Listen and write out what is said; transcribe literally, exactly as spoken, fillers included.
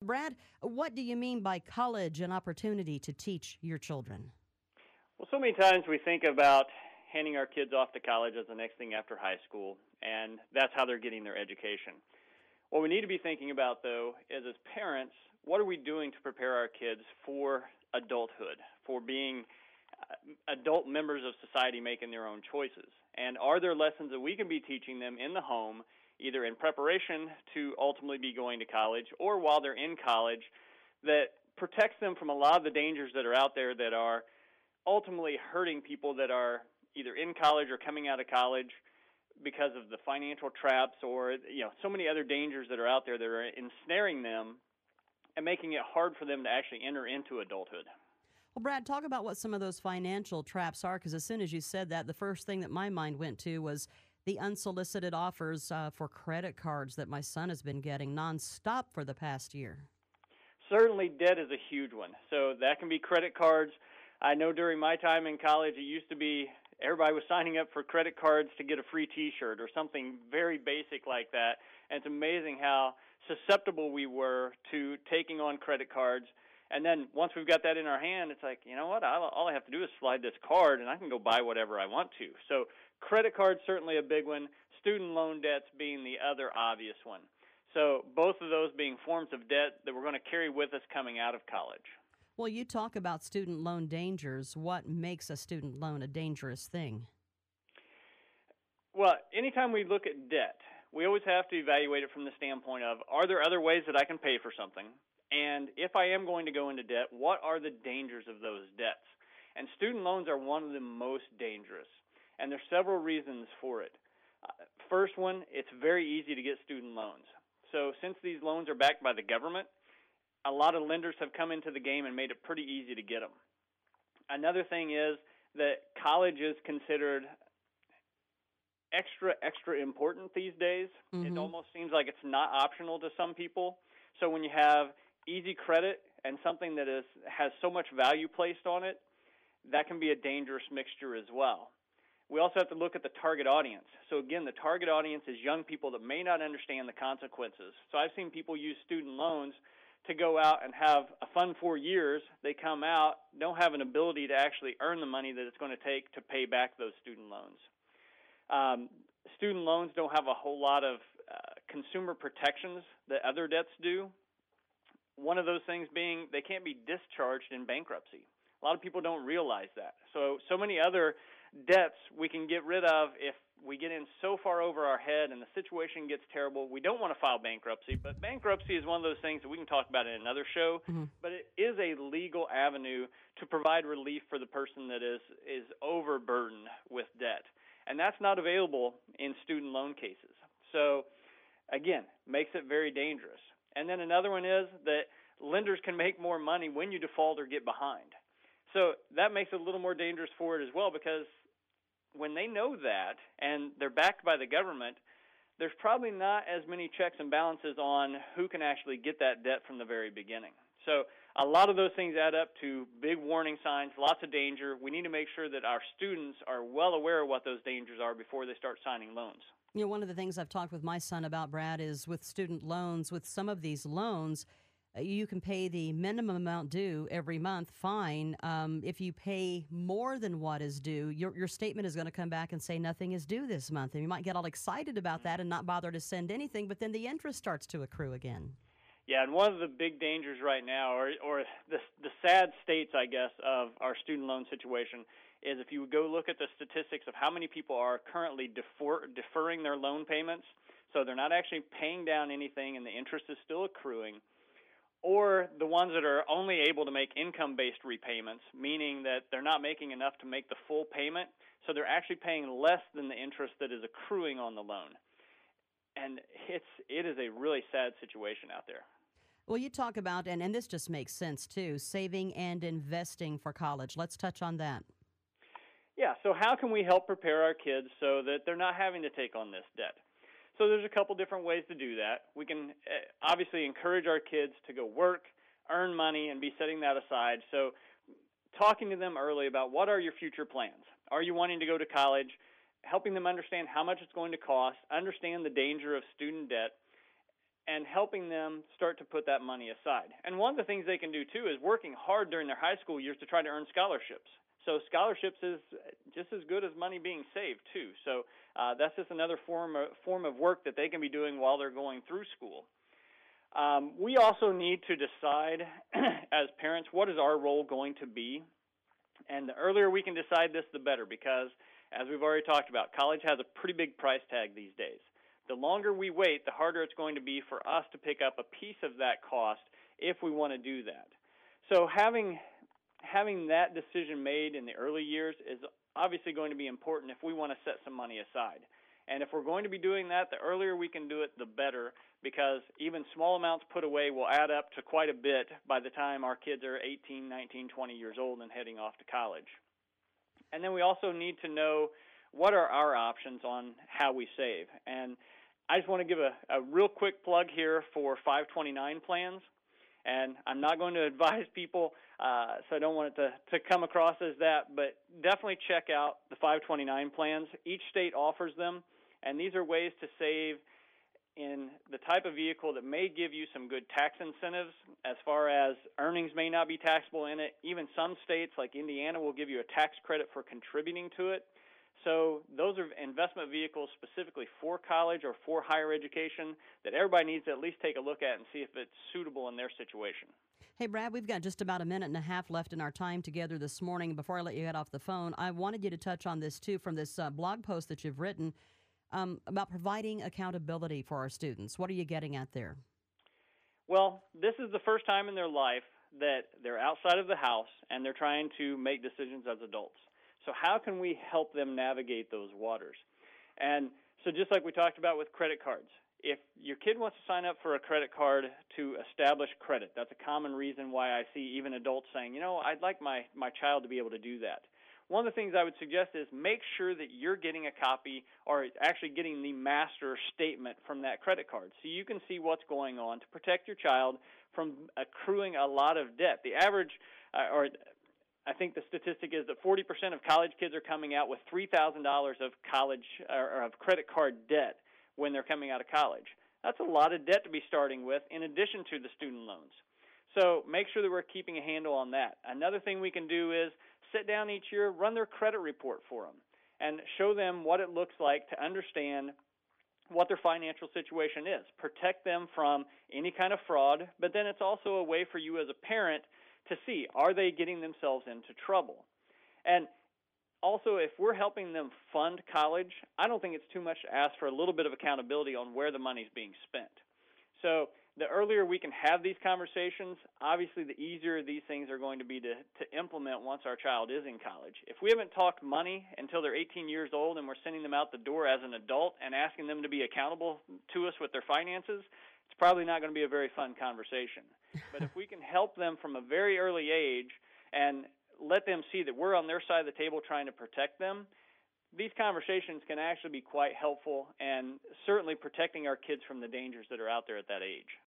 Brad, what do you mean by college and opportunity to teach your children? Well, so many times we think about handing our kids off to college as the next thing after high school, and that's how they're getting their education. What we need to be thinking about, though, is as parents, what are we doing to prepare our kids for adulthood, for being adult members of society making their own choices? And are there lessons that we can be teaching them in the home, either in preparation to ultimately be going to college or while they're in college, that protects them from a lot of the dangers that are out there that are ultimately hurting people that are either in college or coming out of college because of the financial traps or, you know, so many other dangers that are out there that are ensnaring them and making it hard for them to actually enter into adulthood. Well, Brad, talk about what some of those financial traps are, because as soon as you said that, the first thing that my mind went to was the unsolicited offers uh, for credit cards that my son has been getting nonstop for the past year. Certainly, debt is a huge one. So that can be credit cards. I know during my time in college, it used to be everybody was signing up for credit cards to get a free T-shirt or something very basic like that. And it's amazing how susceptible we were to taking on credit cards. And then once we've got that in our hand, it's like, you know what, I'll, all I have to do is slide this card and I can go buy whatever I want to. So credit cards, certainly a big one. Student loan debts being the other obvious one. So both of those being forms of debt that we're going to carry with us coming out of college. Well, you talk about student loan dangers. What makes a student loan a dangerous thing? Well, anytime we look at debt, we always have to evaluate it from the standpoint of, are there other ways that I can pay for something? And if I am going to go into debt, what are the dangers of those debts? And student loans are one of the most dangerous, and there's several reasons for it. Uh, first one, it's very easy to get student loans. So since these loans are backed by the government, a lot of lenders have come into the game and made it pretty easy to get them. Another thing is that college is considered extra, extra important these days. Mm-hmm. It almost seems like it's not optional to some people. So when you have easy credit and something that is has so much value placed on it, that can be a dangerous mixture as well. We also have to look at the target audience. So again, the target audience is young people that may not understand the consequences. So I've seen people use student loans to go out and have a fun four years. They come out, don't have an ability to actually earn the money that it's going to take to pay back those student loans. Um, student loans don't have a whole lot of uh, consumer protections that other debts do. One of those things being they can't be discharged in bankruptcy. A lot of people don't realize that. So, so many other debts we can get rid of if we get in so far over our head and the situation gets terrible. We don't want to file bankruptcy, but bankruptcy is one of those things that we can talk about in another show. Mm-hmm. But it is a legal avenue to provide relief for the person that is, is overburdened with debt. And that's not available in student loan cases. So, again, makes it very dangerous. And then another one is that lenders can make more money when you default or get behind. So that makes it a little more dangerous for it as well, because when they know that and they're backed by the government, there's probably not as many checks and balances on who can actually get that debt from the very beginning. So a lot of those things add up to big warning signs, lots of danger. We need to make sure that our students are well aware of what those dangers are before they start signing loans. You know, one of the things I've talked with my son about, Brad, is with student loans, with some of these loans, you can pay the minimum amount due every month, fine. Um, if you pay more than what is due, your your statement is going to come back and say nothing is due this month. And you might get all excited about that and not bother to send anything, but then the interest starts to accrue again. Yeah, and one of the big dangers right now, or, or the, the sad states, I guess, of our student loan situation is if you go look at the statistics of how many people are currently defer, deferring their loan payments, so they're not actually paying down anything and the interest is still accruing, or the ones that are only able to make income-based repayments, meaning that they're not making enough to make the full payment, so they're actually paying less than the interest that is accruing on the loan. And it's it is a really sad situation out there. Well, you talk about, and, and this just makes sense too, saving and investing for college. Let's touch on that. Yeah, so how can we help prepare our kids so that they're not having to take on this debt? So there's a couple different ways to do that. We can obviously encourage our kids to go work, earn money, and be setting that aside. So talking to them early about what are your future plans. Are you wanting to go to college? Helping them understand how much it's going to cost, understand the danger of student debt, and helping them start to put that money aside. And one of the things they can do, too, is working hard during their high school years to try to earn scholarships. So scholarships is just as good as money being saved, too. So uh, that's just another form of, form of work that they can be doing while they're going through school. Um, we also need to decide as parents, what is our role going to be? And the earlier we can decide this, the better, because as we've already talked about, college has a pretty big price tag these days. The longer we wait, the harder it's going to be for us to pick up a piece of that cost if we want to do that. So having having that decision made in the early years is obviously going to be important if we want to set some money aside. And if we're going to be doing that, the earlier we can do it, the better, because even small amounts put away will add up to quite a bit by the time our kids are eighteen, nineteen, twenty years old and heading off to college. And then we also need to know what are our options on how we save. And I just want to give a, a real quick plug here for five twenty-nine plans. And I'm not going to advise people, uh, so I don't want it to, to come across as that, but definitely check out the five twenty-nine plans. Each state offers them, and these are ways to save in the type of vehicle that may give you some good tax incentives as far as earnings may not be taxable in it. Even some states like Indiana will give you a tax credit for contributing to it. So those are investment vehicles specifically for college or for higher education that everybody needs to at least take a look at and see if it's suitable in their situation. Hey, Brad, we've got just about a minute and a half left in our time together this morning. Before I let you get off the phone, I wanted you to touch on this, too, from this uh, blog post that you've written um, about providing accountability for our students. What are you getting at there? Well, this is the first time in their life that they're outside of the house and they're trying to make decisions as adults. So how can we help them navigate those waters? And so just like we talked about with credit cards, if your kid wants to sign up for a credit card to establish credit, that's a common reason why I see even adults saying, you know, I'd like my, my child to be able to do that. One of the things I would suggest is make sure that you're getting a copy or actually getting the master statement from that credit card so you can see what's going on to protect your child from accruing a lot of debt. The average, uh, or I think the statistic is that forty percent of college kids are coming out with three thousand dollars of college or of credit card debt when they're coming out of college. That's a lot of debt to be starting with in addition to the student loans. So make sure that we're keeping a handle on that. Another thing we can do is sit down each year, run their credit report for them, and show them what it looks like to understand what their financial situation is. Protect them from any kind of fraud, but then it's also a way for you as a parent to see, are they getting themselves into trouble? And also, if we're helping them fund college, I don't think it's too much to ask for a little bit of accountability on where the money's being spent. So the earlier we can have these conversations, obviously the easier these things are going to be to, to implement once our child is in college. If we haven't talked money until they're eighteen years old and we're sending them out the door as an adult and asking them to be accountable to us with their finances, it's probably not going to be a very fun conversation. But if we can help them from a very early age and let them see that we're on their side of the table trying to protect them, these conversations can actually be quite helpful and certainly protecting our kids from the dangers that are out there at that age.